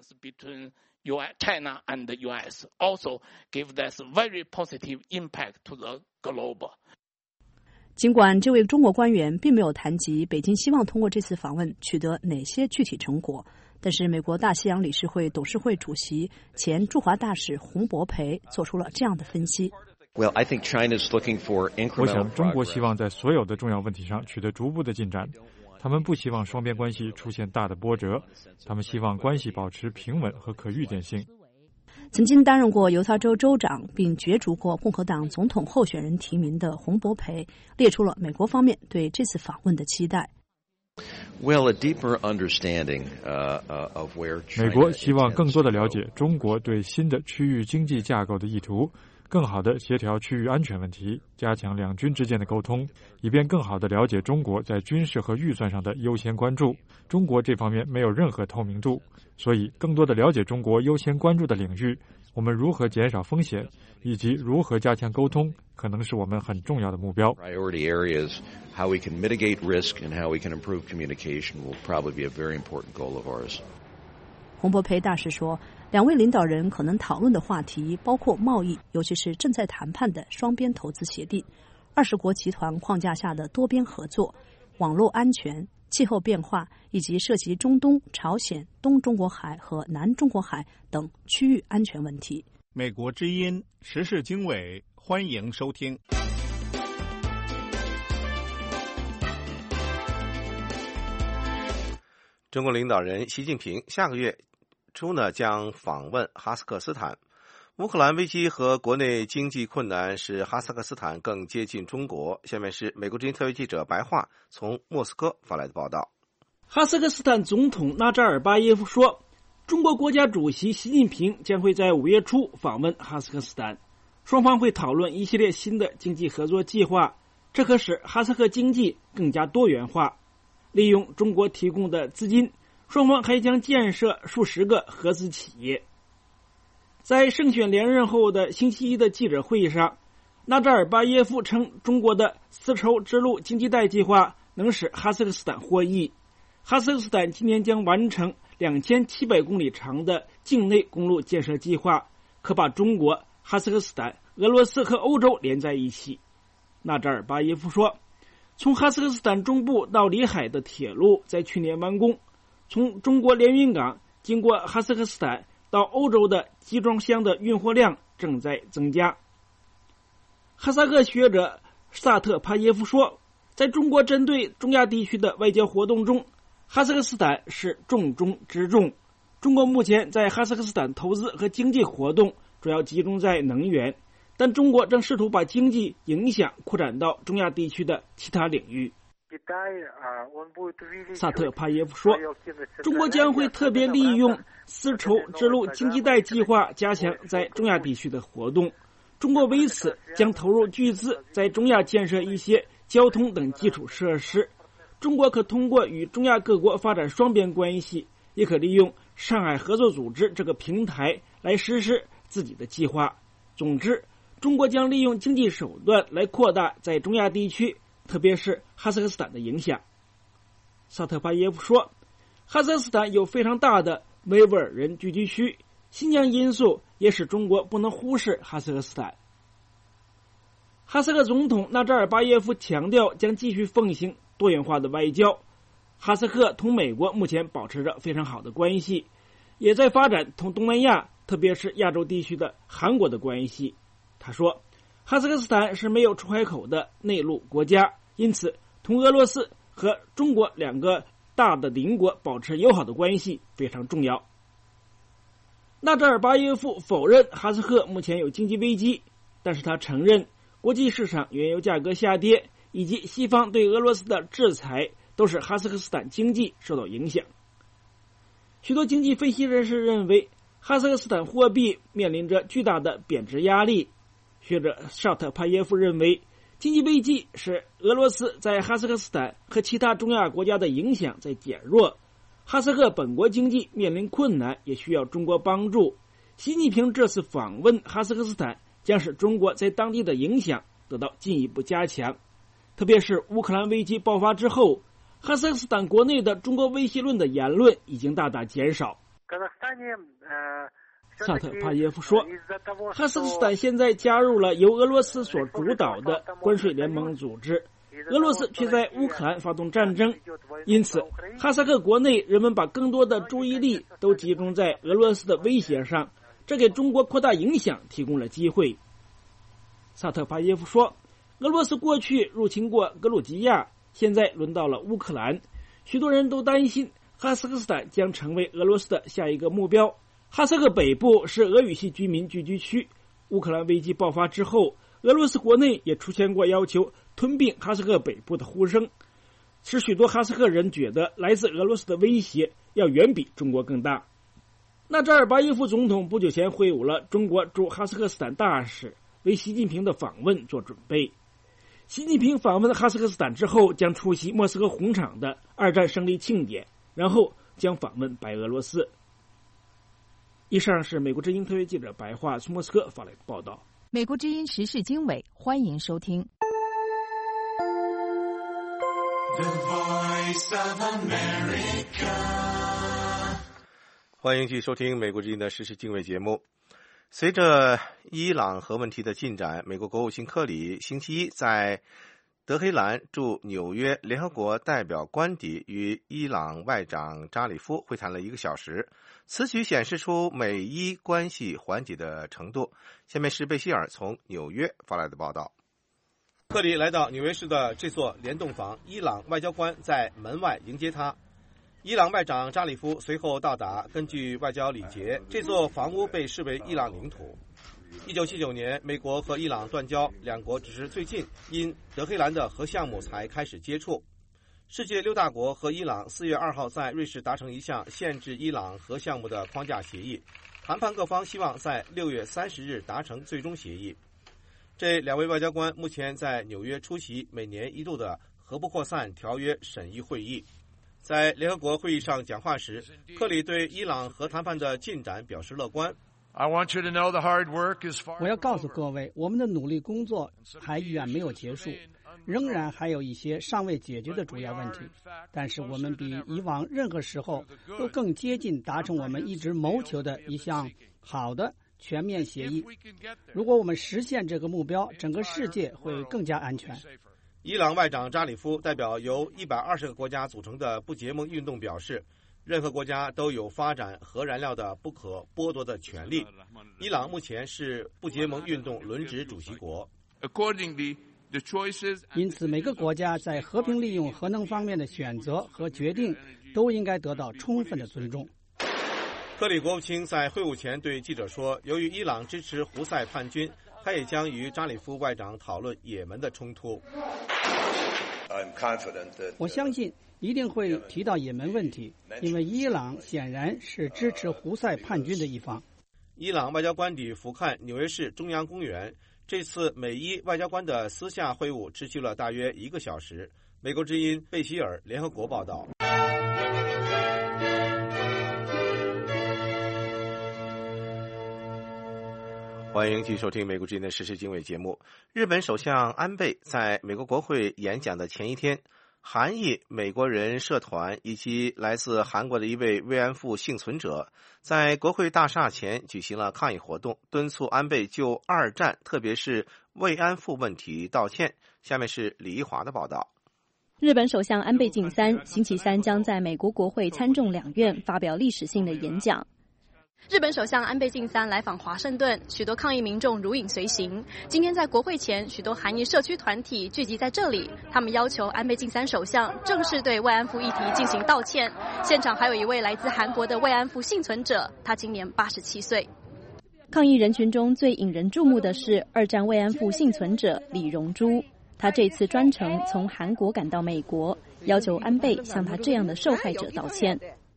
China and the U S also give this very positive impact to the globe. 尽管这位中国官员并没有谈及北京希望通过这次访问取得哪些具体成果，但是美国大西洋理事会董事会主席、前驻华大使洪博培做出了这样的分析。 Well, I think China's looking for incremental 我想中国希望在所有的重要问题上取得逐步的进展。他们不希望双边关系出现大的波折，他们希望关系保持平稳和可预见性。 曾经担任过犹他州州长并角逐过共和党总统候选人提名的洪博培列出了美国方面对这次访问的期待。 Well, a deeper understanding, uh, uh, of where China 美国希望更多的了解中国对新的区域经济架构的意图，更好地协调区域安全问题，加强两军之间的沟通，以便更好地了解中国在军事和预算上的优先关注。中国这方面没有任何透明度，所以更多地了解中国优先关注的领域，我们如何减少风险，以及如何加强沟通，可能是我们很重要的目标。 Priority areas, how we can mitigate risk and how we can improve communication will probably be a very important goal of ours. 洪博培大使说，两位领导人可能讨论的话题包括贸易，尤其是正在谈判的双边投资协定、二十国集团框架下的多边合作、网络安全、气候变化，以及涉及中东、朝鲜、东中国海和南中国海等区域安全问题。 美国之音时事经纬，欢迎收听。 中国领导人习近平下个月初呢将访问哈萨克斯坦。乌克兰危机和国内经济困难使哈萨克斯坦更接近中国。下面是美国之音特约记者白桦从莫斯科发来的报道。 哈萨克斯坦总统纳扎尔巴耶夫说，中国国家主席习近平将会在五月初访问哈萨克斯坦，双方会讨论一系列新的经济合作计划，这可使哈萨克经济更加多元化。利用中国提供的资金，双方还将建设数十个合资企业。在胜选连任后的星期一的记者会议上，纳扎尔巴耶夫称，中国的丝绸之路经济带计划能使哈萨克斯坦获益。哈萨克斯坦今年将完成两千七百公里长的境内公路建设计划，可把中国、哈萨克斯坦、俄罗斯和欧洲连在一起。纳扎尔巴耶夫说，从哈萨克斯坦中部到里海的铁路在去年完工，从中国连云港经过哈萨克斯坦到欧洲的集装箱的运货量正在增加。哈萨克学者萨特帕耶夫说，在中国针对中亚地区的外交活动中，哈萨克斯坦是重中之重。中国目前在哈萨克斯坦投资和经济活动主要集中在能源，但中国正试图把经济影响扩展到中亚地区的其他领域。萨特帕耶夫说，中国将会特别利用丝绸之路经济带计划加强在中亚地区的活动。中国为此将投入巨资在中亚建设一些交通等基础设施。中国可通过与中亚各国发展双边关系，也可利用上海合作组织这个平台来实施自己的计划。总之，中国将利用经济手段来扩大在中亚地区，特别是哈萨克斯坦的影响。萨特巴耶夫说，哈萨克斯坦有非常大的维吾尔人聚居区，新疆因素也使中国不能忽视哈萨克斯坦。 哈萨克总统纳扎尔巴耶夫强调将继续奉行多元化的外交。哈萨克同美国目前保持着非常好的关系，也在发展同东南亚，特别是亚洲地区的韩国的关系。他说，哈萨克斯坦是没有出海口的内陆国家，因此同俄罗斯和中国两个大的邻国保持友好的关系非常重要。纳扎尔巴耶夫否认哈萨克目前有经济危机，但是他承认国际市场原油价格下跌以及西方对俄罗斯的制裁都使哈萨克斯坦经济受到影响。许多经济分析人士认为，哈萨克斯坦货币面临着巨大的贬值压力。学者沙特帕耶夫认为，经济危机使俄罗斯在哈萨克斯坦和其他中亚国家的影响在减弱，哈萨克本国经济面临困难，也需要中国帮助。习近平这次访问哈萨克斯坦将使中国在当地的影响得到进一步加强，特别是乌克兰危机爆发之后，哈萨克斯坦国内的中国威胁论的言论已经大大减少。萨特帕耶夫说，哈萨克斯坦现在加入了由俄罗斯所主导的关税联盟组织，俄罗斯却在乌克兰发动战争，因此哈萨克国内人们把更多的注意力都集中在俄罗斯的威胁上，这给中国扩大影响提供了机会。萨特帕耶夫说，俄罗斯过去入侵过格鲁吉亚，现在轮到了乌克兰，许多人都担心哈萨克斯坦将成为俄罗斯的下一个目标。哈萨克北部是俄语系居民聚居区，乌克兰危机爆发之后，俄罗斯国内也出现过要求吞并哈萨克北部的呼声，使许多哈萨克人觉得来自俄罗斯的威胁要远比中国更大。纳扎尔巴耶夫总统不久前会晤了中国驻哈萨克斯坦大使，为习近平的访问做准备。习近平访问哈萨克斯坦之后，将出席莫斯科红场的二战胜利庆典，然后将访问白俄罗斯。以上是美国之音特约记者白桦从莫斯科发来的报道。 美国之音时事经纬，欢迎收听。 欢迎继续收听美国之音的时事经纬节目。随着伊朗核问题的进展，美国国务卿克里星期一在德黑兰驻纽约联合国代表官邸与伊朗外长扎里夫会谈了一个小时，此举显示出美伊关系缓解的程度。下面是贝希尔从纽约发来的报道。克里来到纽约市的这座联动房，伊朗外交官在门外迎接他。伊朗外长扎里夫随后到达。根据外交礼节，这座房屋被视为伊朗领土。一九七九年，美国和伊朗断交，两国只是最近因德黑兰的核项目才开始接触。世界六大国和伊朗四月二号在瑞士达成一项限制伊朗核项目的框架协议，谈判各方希望在六月三十日达成最终协议。这两位外交官目前在纽约出席每年一度的核不扩散条约审议会议。在联合国会议上讲话时，克里对伊朗核谈判的进展表示乐观。 我要告诉各位，我们的努力工作还远没有结束，仍然还有一些尚未解决的主要问题，但是我们比以往任何时候都更接近达成我们一直谋求的一项好的全面协议。如果我们实现这个目标，整个世界会更加安全。 伊朗外长扎里夫代表由一百二十个国家组成的不结盟运动表示，任何国家都有发展核燃料的不可剥夺的权利。伊朗目前是不结盟运动轮值主席国。 因此，每个国家在和平利用核能方面的选择和决定都应该得到充分的尊重。 克里国务卿在会晤前对记者说，由于伊朗支持胡塞叛军，他也将与扎里夫外长讨论也门的冲突。 我相信一定会提到也门问题，因为伊朗显然是支持胡塞叛军的一方。 伊朗外交官邸俯瞰纽约市中央公园。这次美伊外交官的私下会晤持续了大约一个小时。美国之音贝希尔联合国报道。欢迎继续收听美国之音的时事经纬节目。日本首相安倍在美国国会演讲的前一天， 韩裔美国人社团以及来自韩国的一位慰安妇幸存者在国会大厦前举行了抗议活动，敦促安倍就二战，特别是慰安妇问题道歉。下面是李一华的报道。 日本首相安倍晋三星期三将在美国国会参众两院发表历史性的演讲。日本首相安倍晋三来访华盛顿，许多抗议民众如影随形。今天在国会前，许多韩裔社区团体聚集在这里，他们要求安倍晋三首相正式对慰安妇议题进行道歉。现场还有一位来自韩国的慰安妇幸存者，他今年八十七岁。抗议人群中最引人注目的是二战慰安妇幸存者李荣珠，他这次专程从韩国赶到美国，要求安倍向他这样的受害者道歉。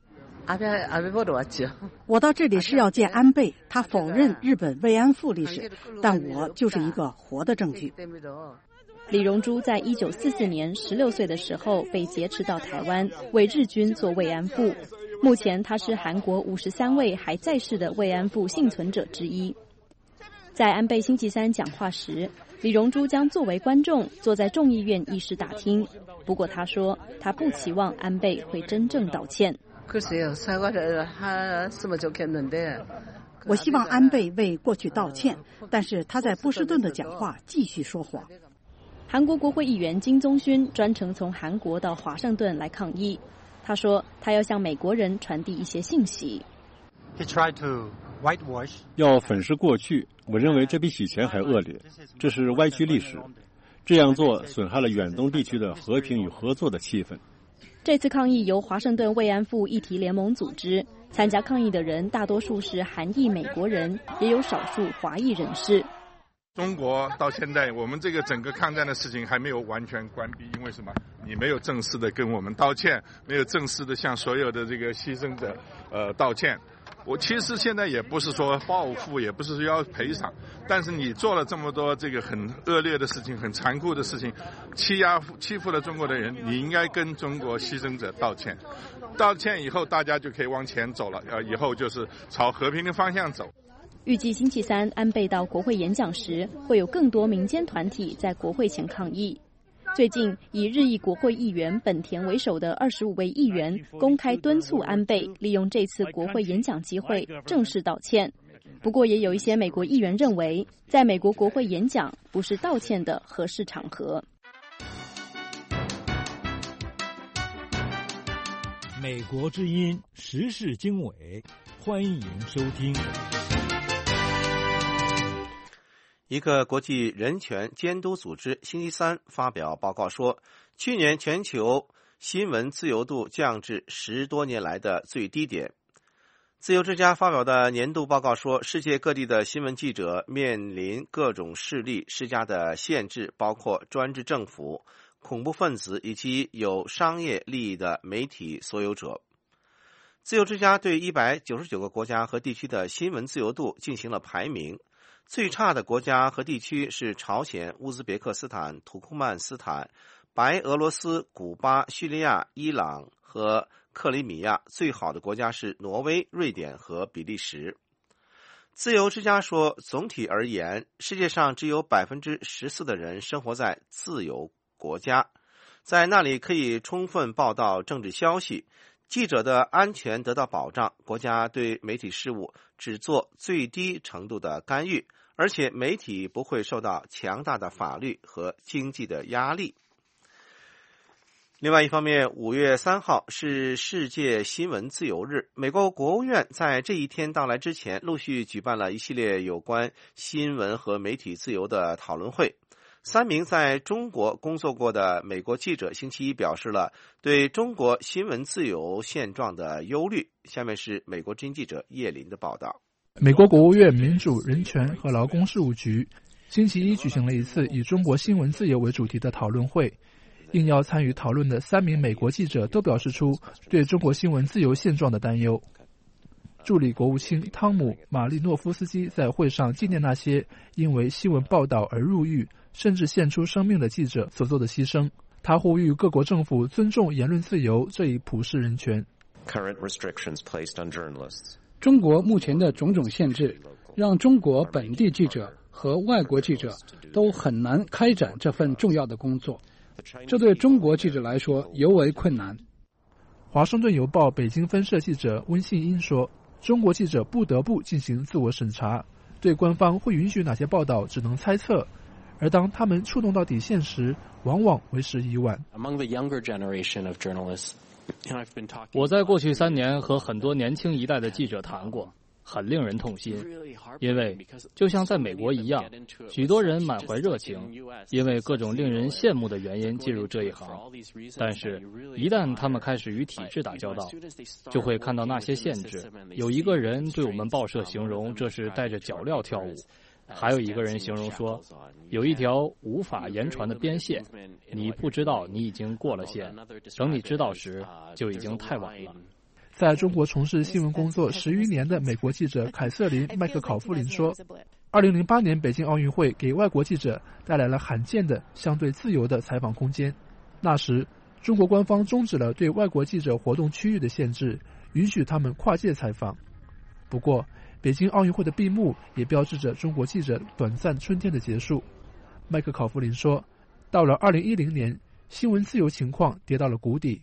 我到这里是要见安倍，他否认日本慰安妇历史，但我就是一个活的证据。 李荣珠在一九四四年十六岁的时候被劫持到台湾，为日军做慰安妇。目前他是韩国五十三位还在世的慰安妇幸存者之一。在安倍星期三讲话时，李荣珠将作为观众坐在众议院议事大厅。不过他说，他不期望安倍会真正道歉。 我希望安倍为过去道歉，但是他在波士顿的讲话继续说谎。 韩国国会议员金宗勋专程从韩国到华盛顿来抗议。他说，他要向美国人传递一些信息。 要粉饰过去，我认为这比以前还恶劣，这是歪曲历史。这样做损害了远东地区的和平与合作的气氛。 这次抗议由华盛顿慰安妇议题联盟组织，参加抗议的人大多数是韩裔美国人，也有少数华裔人士。 中国到现在，我们这个整个抗战的事情还没有完全关闭，因为什么？你没有正式的跟我们道歉，没有正式的向所有的这个牺牲者呃道歉。我其实现在也不是说报复，也不是说要赔偿，但是你做了这么多这个很恶劣的事情，很残酷的事情，欺压欺负了中国的人，你应该跟中国牺牲者道歉。道歉以后，大家就可以往前走了，呃，以后就是朝和平的方向走。 预计星期三安倍到国会演讲时，会有更多民间团体在国会前抗议。最近，以日裔国会议员本田为首的二十五位议员公开敦促安倍利用这次国会演讲机会正式道歉。不过，也有一些美国议员认为，在美国国会演讲不是道歉的合适场合。 美国之音时事经纬，欢迎收听。 一个国际人权监督组织星期三发表报告说，去年全球新闻自由度降至十多年来的最低点。自由之家发表的年度报告说，世界各地的新闻记者面临各种势力施加的限制，包括专制政府、恐怖分子以及有商业利益的媒体所有者。自由之家对一百九十九个国家和地区的新闻自由度进行了排名。最差的国家和地区是朝鲜、乌兹别克斯坦、土库曼斯坦、白俄罗斯、古巴、叙利亚、伊朗和克里米亚。最好的国家是挪威、瑞典和比利时。自由之家说，总体而言，世界上只有 百分之十四 的人生活在自由国家，在那里可以充分报道政治消息，记者的安全得到保障，国家对媒体事务只做最低程度的干预，而且媒体不会受到强大的法律和经济的压力。另外一方面，五月三号是世界新闻自由日，美国国务院在这一天到来之前，陆续举办了一系列有关新闻和媒体自由的讨论会。三名在中国工作过的美国记者星期一表示了对中国新闻自由现状的忧虑。下面是美国之音记者叶林的报道。 美国国务院民主、人权和劳工事务局星期一举行了一次以中国新闻自由为主题的讨论会。应邀参与讨论的三名美国记者都表示出对中国新闻自由现状的担忧。助理国务卿汤姆·马利诺夫斯基在会上纪念那些因为新闻报道而入狱甚至献出生命的记者所做的牺牲。他呼吁各国政府尊重言论自由这一普世人权。 中国目前的种种限制，让中国本地记者和外国记者都很难开展这份重要的工作。 这对中国记者来说尤为困难。 华盛顿邮报北京分社记者温信英说，中国记者不得不进行自我审查，对官方会允许哪些报道只能猜测，而当他们触动到底线时，往往为时已晚。 我在过去三年和很多年轻一代的记者谈过，很令人痛心，因为就像在美国一样，许多人满怀热情，因为各种令人羡慕的原因进入这一行，但是一旦他们开始与体制打交道，就会看到那些限制。有一个人对我们报社形容这是带着脚镣跳舞，还有一个人形容说，有一条无法言传的边线，你不知道你已经过了线，等你知道时就已经太晚了。 在中国从事新闻工作十余年的美国记者凯瑟琳·麦克考夫林说，二零零八年北京奥运会给外国记者带来了罕见的相对自由的采访空间。那时，中国官方终止了对外国记者活动区域的限制，允许他们跨界采访。不过，北京奥运会的闭幕也标志着中国记者短暂春天的结束。麦克考夫林说，到了二零一零年，新闻自由情况跌到了谷底。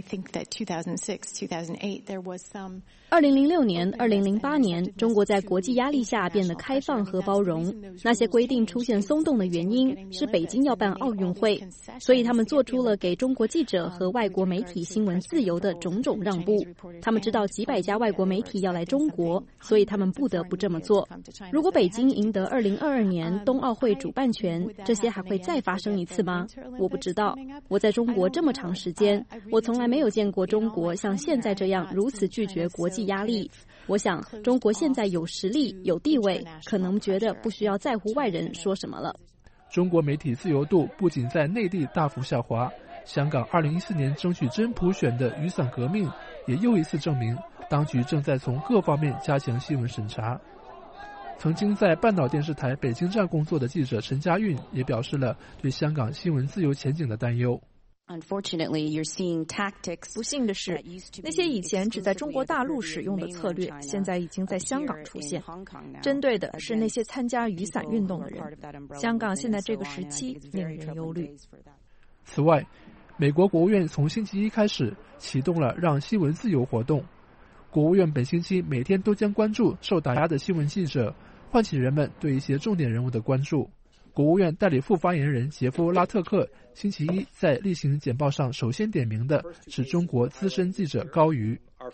二零零六年、二零零八年，中国在国际压力下变得开放和包容。那些规定出现松动的原因是北京要办奥运会，所以他们做出了给中国记者和外国媒体新闻自由的种种让步。他们知道几百家外国媒体要来中国，所以他们不得不这么做。如果北京赢得二零二二年冬奥会主办权，这些还会再发生一次吗？我不知道。我在中国这么长时间，我从来没有见过中国像现在这样如此拒绝国际压力。我想中国现在有实力有地位，可能觉得不需要在乎外人说什么了。 中国媒体自由度不仅在内地大幅下滑，香港二零一四年争取真普选的雨伞革命也又一次证明当局正在从各方面加强新闻审查。曾经在半岛电视台北京站工作的记者陈家韵也表示了对香港新闻自由前景的担忧。 不幸的是，那些以前只在中国大陆使用的策略，现在已经在香港出现，针对的是那些参加雨伞运动的人。香港现在这个时期令人忧虑。 此外，美国国务院从星期一开始启动了让新闻自由活动。国务院本星期每天都将关注受打压的新闻记者，唤起人们对一些重点人物的关注。国务院代理副发言人杰夫·拉特克星期一在例行简报上首先点名的是中国资深记者高瑜。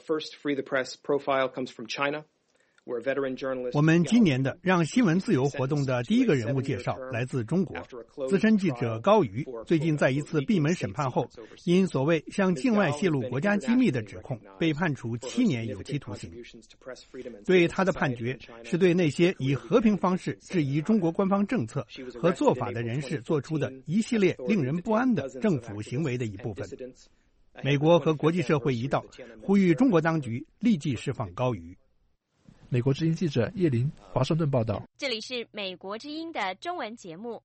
我们今年的让新闻自由活动的第一个人物介绍来自中国，资深记者高瑜最近在一次闭门审判后，因所谓向境外泄露国家机密的指控被判处七年有期徒刑。对他的判决是对那些以和平方式质疑中国官方政策和做法的人士做出的一系列令人不安的政府行为的一部分。美国和国际社会一道呼吁中国当局立即释放高瑜。 美国之音记者叶林，华盛顿报道。 这里是美国之音的中文节目。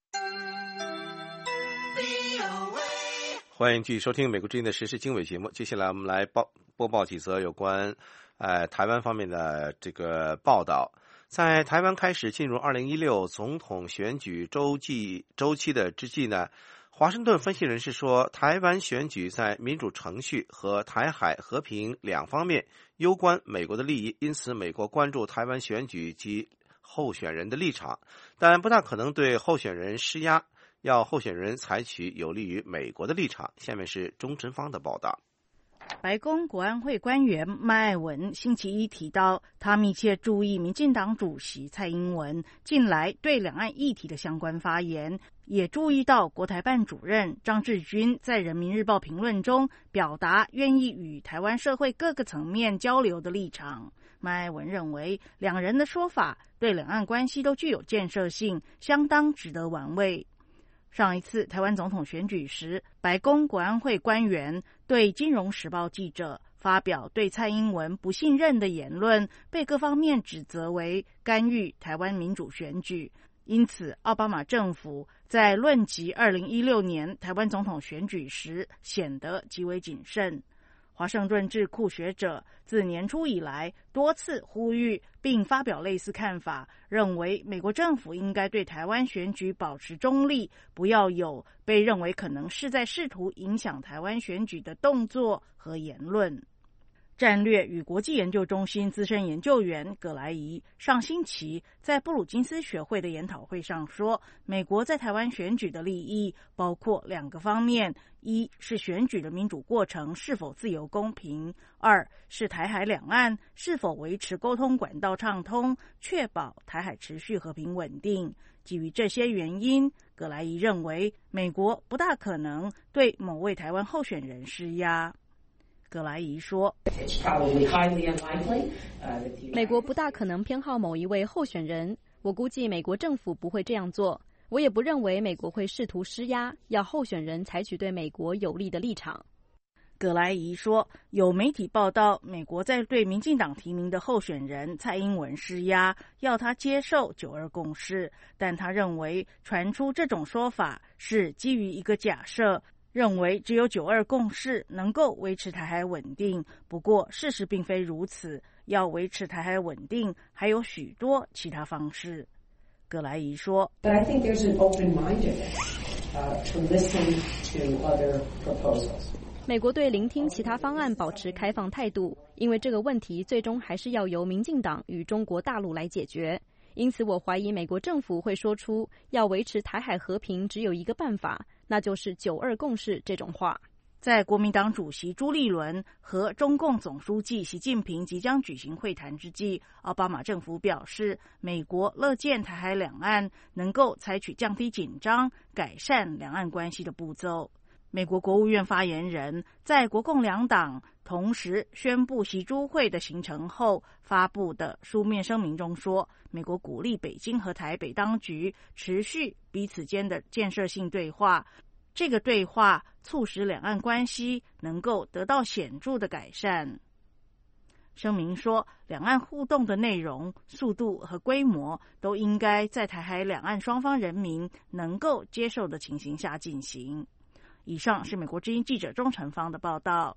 欢迎继续收听美国之音的时事经纬节目。接下来我们来报播报几则有关呃台湾方面的这个报道。在台湾开始进入二零一六总统选举周期周期的之际呢，华盛顿分析人士说，台湾选举在民主程序和台海和平两方面攸关美国的利益，因此美国关注台湾选举及候选人的立场，但不大可能对候选人施压，要候选人采取有利于美国的立场。下面是钟晨芳的报道。 白宫国安会官员麦爱文星期一提到，他密切注意民进党主席蔡英文近来对两岸议题的相关发言，也注意到国台办主任张志军在人民日报评论中表达愿意与台湾社会各个层面交流的立场。麦爱文认为，两人的说法对两岸关系都具有建设性，相当值得玩味。上一次台湾总统选举时，白宫国安会官员对《金融时报》记者发表对蔡英文不信任的言论，被各方面指责为干预台湾民主选举。因此，奥巴马政府在论及二零一六年台湾总统选举时显得极为谨慎。 华盛顿智库学者自年初以来多次呼吁并发表类似看法，认为美国政府应该对台湾选举保持中立，不要有被认为可能是在试图影响台湾选举的动作和言论。战略与国际研究中心资深研究员葛莱仪上星期在布鲁金斯学会的研讨会上说，美国在台湾选举的利益包括两个方面，一是选举的民主过程是否自由公平，二是台海两岸是否维持沟通管道畅通，确保台海持续和平稳定。基于这些原因，葛莱仪认为美国不大可能对某位台湾候选人施压。葛莱仪说， 美国不大可能偏好某一位候选人，我估计美国政府不会这样做，我也不认为美国会试图施压，要候选人采取对美国有利的立场。 葛莱仪说，有媒体报道美国在对民进党提名的候选人蔡英文施压，要他接受九二共识，但他认为传出这种说法是基于一个假设，认为只有九二共识能够维持台海稳定，不过事实并非如此，要维持台海稳定还有许多其他方式。葛莱仪说， But I think there's an open-mindedness uh, to listen to other proposals. 美国对聆听其他方案保持开放态度，因为这个问题最终还是要由民进党与中国大陆来解决。因此我怀疑美国政府会说出要维持台海和平只有一个办法，那就是九二共识这种话。 在国民党主席朱立伦和中共总书记习近平即将举行会谈之际，奥巴马政府表示，美国乐见台海两岸能够采取降低紧张、改善两岸关系的步骤。美国国务院发言人在国共两党同时宣布习朱会的行程后发布的书面声明中说，美国鼓励北京和台北当局持续彼此间的建设性对话，这个对话促使两岸关系能够得到显著的改善。声明说，两岸互动的内容、速度和规模都应该在台海两岸双方人民能够接受的情形下进行。以上是美国之音记者钟成芳的报道。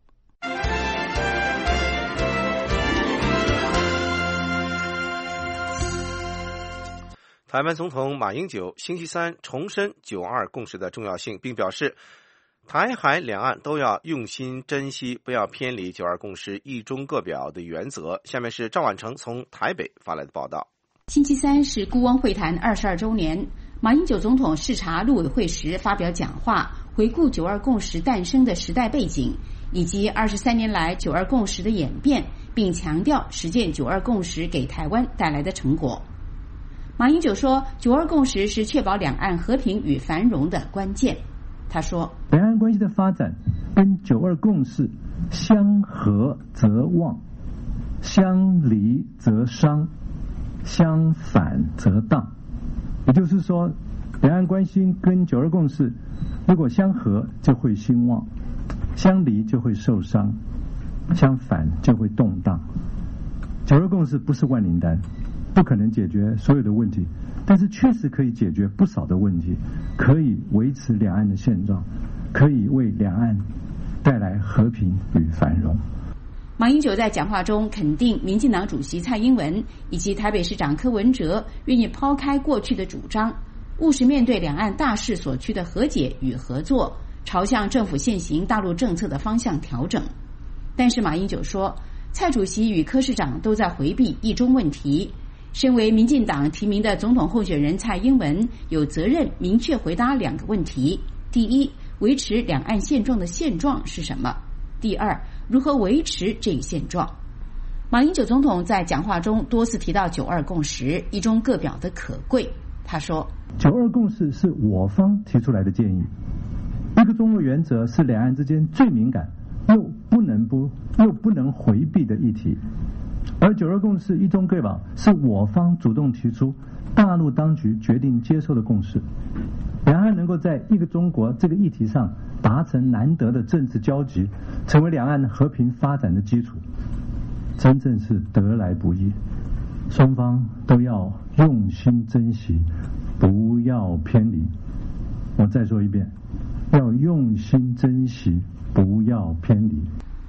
台湾总统马英九星期三重申九二共识的重要性，并表示台海两岸都要用心珍惜，不要偏离九二共识一中各表的原则。下面是赵婉成从台北发来的报道。 星期三是孤汪会谈二十二周年，马英九总统视察陆委会时发表讲话，回顾九二共识诞生的时代背景，以及二十三年来九二共识的演变，并强调实践九二共识给台湾带来的成果。马英九说，九二共识是确保两岸和平与繁荣的关键。他说， 两岸关系的发展跟九二共识相合则旺，相离则伤，相反则当。也就是说，两岸关系跟九二共识如果相合就会兴旺，相离就会受伤，相反就会动荡。九二共识不是万灵丹，不可能解决所有的问题，但是确实可以解决不少的问题，可以维持两岸的现状，可以为两岸带来和平与繁荣。 马英九在讲话中肯定民进党主席蔡英文以及台北市长柯文哲愿意抛开过去的主张，务实面对两岸大势所趋的和解与合作，朝向政府现行大陆政策的方向调整。但是马英九说，蔡主席与柯市长都在回避一中问题，身为民进党提名的总统候选人蔡英文有责任明确回答两个问题：第一，维持两岸现状的现状是什么？第二，如何维持这一现状？马英九总统在讲话中多次提到九二共识、一中各表的可贵。他说， 九二共识是我方提出来的建议，一个中国原则是两岸之间最敏感又不能不又不能回避的议题，而九二共识、一中各表是我方主动提出，大陆当局决定接受的共识。两岸能够在一个中国这个议题上达成难得的政治交集，成为两岸和平发展的基础，真正是得来不易。双方都要用心珍惜，不要偏离。我再说一遍，要用心珍惜，不要偏离。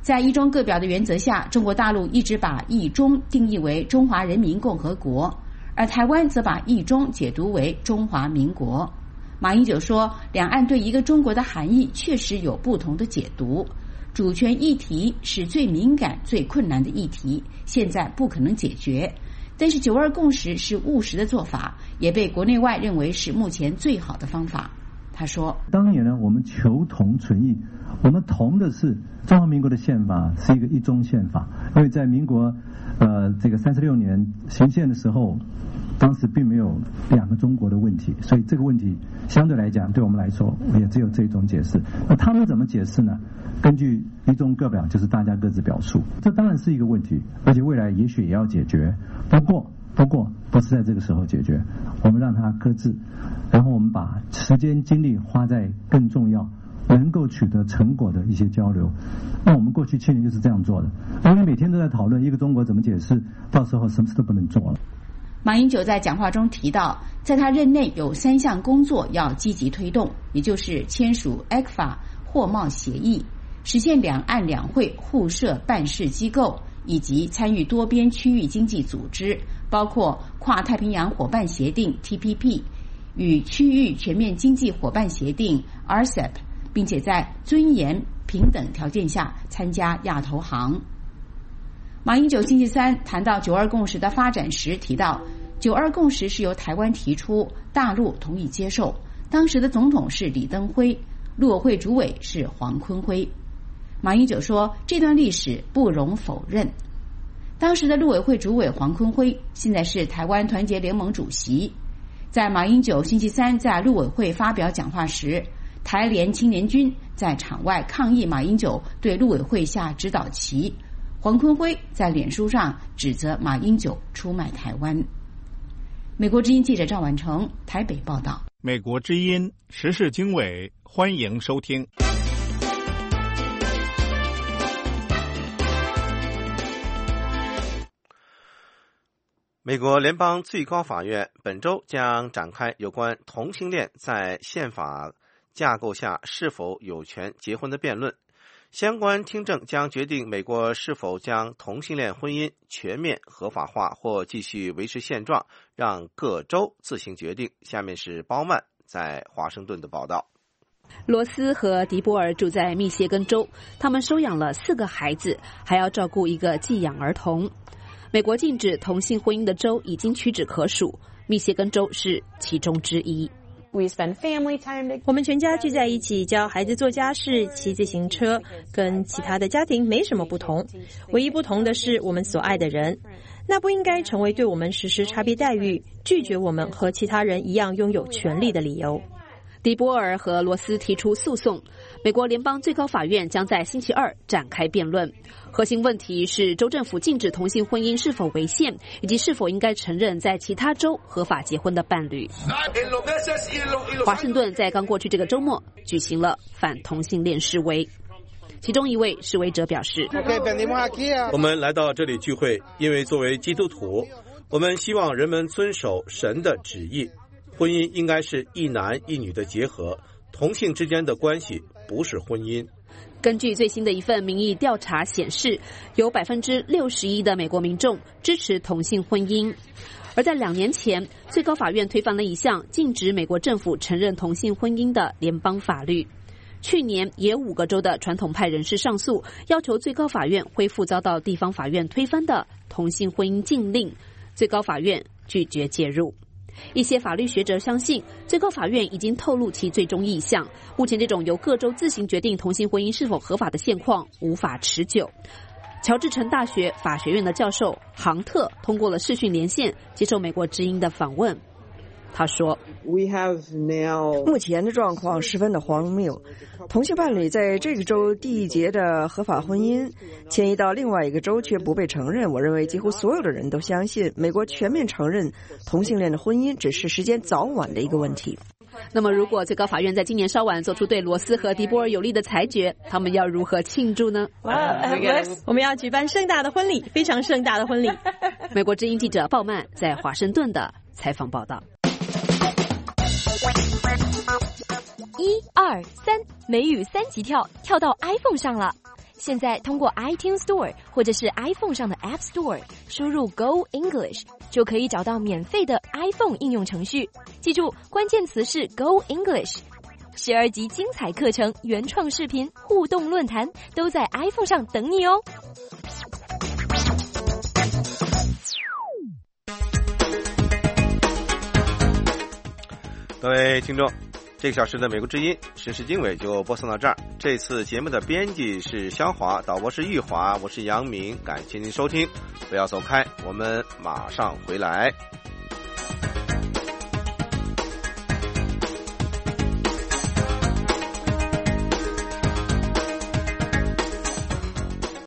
在一中各表的原则下，中国大陆一直把一中定义为中华人民共和国，而台湾则把一中解读为中华民国。马英九说，两岸对一个中国的含义确实有不同的解读，主权议题是最敏感最困难的议题，现在不可能解决，但是九二共识是务实的做法，也被国内外认为是目前最好的方法。他说， 当年呢，我们求同存异，我们同的是中华民国的宪法是一个一中宪法，因为在民国呃这个三十六年行宪的时候，当时并没有两个中国的问题，所以这个问题相对来讲对我们来说也只有这种解释。那他们怎么解释呢？根据一中各表，就是大家各自表述，这当然是一个问题，而且未来也许也要解决，不过不过不是在这个时候解决，我们让它搁置，然后我们把时间精力花在更重要能够取得成果的一些交流。那我们过去七年就是这样做的，因为每天都在讨论一个中国怎么解释，到时候什么事都不能做了。 马英九在讲话中提到，在他任内有三项工作要积极推动，也就是签署 E C F A 货贸协议，实现两岸两会互设办事机构，以及参与多边区域经济组织，包括跨太平洋伙伴协定 T P P 与区域全面经济伙伴协定 R C E P， 并且在尊严平等条件下参加亚投行。马英九星期三谈到九二共识的发展时提到，九二共识是由台湾提出，大陆同意接受，当时的总统是李登辉，陆委会主委是黄坤辉。马英九说，这段历史不容否认。当时的陆委会主委黄坤辉现在是台湾团结联盟主席。在马英九星期三在陆委会发表讲话时，台联青年军在场外抗议马英九对陆委会下指导棋，黄坤辉在脸书上指责马英九出卖台湾。美国之音记者赵婉成台北报道。 美国之音时事经纬，欢迎收听。 美国联邦最高法院本周将展开有关同性恋在宪法架构下是否有权结婚的辩论。相关听证将决定美国是否将同性恋婚姻全面合法化或继续维持现状，让各州自行决定。下面是包曼在华盛顿的报道。 罗斯和迪波尔住在密歇根州，他们收养了四个孩子，还要照顾一个寄养儿童。美国禁止同性婚姻的州已经屈指可数，密歇根州是其中之一。 我们全家聚在一起，教孩子做家事、骑自行车，跟其他的家庭没什么不同。唯一不同的是我们所爱的人，那不应该成为对我们实施差别待遇、拒绝我们和其他人一样拥有权利的理由。 迪波尔和罗斯提出诉讼，美国联邦最高法院将在星期二展开辩论。核心问题是州政府禁止同性婚姻是否违宪，以及是否应该承认在其他州合法结婚的伴侣。华盛顿在刚过去这个周末举行了反同性恋示威，其中一位示威者表示， 我们来到这里聚会，因为作为基督徒，我们希望人们遵守神的旨意。婚姻应该是一男一女的结合，同性之间的关系不是婚姻。 根据最新的一份民意调查显示，有百分之六十一的美国民众支持同性婚姻。而在两年前，最高法院推翻了一项禁止美国政府承认同性婚姻的联邦法律。去年也有五个州的传统派人士上诉，要求最高法院恢复遭到地方法院推翻的同性婚姻禁令，最高法院拒绝介入。一些法律学者相信，最高法院已经透露其最终意向。目前这种由各州自行决定同性婚姻是否合法的现况无法持久。乔治城大学法学院的教授杭特通过了视讯连线接受美国之音的访问。他说， 目前的状况十分的荒谬，同性伴侣在这个州缔结的合法婚姻迁移到另外一个州却不被承认。我认为几乎所有的人都相信美国全面承认同性恋的婚姻只是时间早晚的一个问题。 那么如果最高法院在今年稍晚做出对罗斯和迪波尔有利的裁决，他们要如何庆祝呢？ 我们要举办盛大的婚礼，非常盛大的婚礼。 美国之音记者鲍曼在华盛顿的采访报道。 一二三，美语三级跳，跳到 iPhone 上了。 现在通过 iTunes Store 或者是 iPhone 上的 App Store 输入 Go English 就可以找到免费的 iPhone 应用程序。记住，关键词是 Go English。十二集精彩课程、原创视频、互动论坛都在 iPhone 上等你哦。 各位听众，这个小时的美国之音时事经纬就播送到这儿。这次节目的编辑是肖华，导播是玉华，我是杨明，感谢您收听，不要走开，我们马上回来。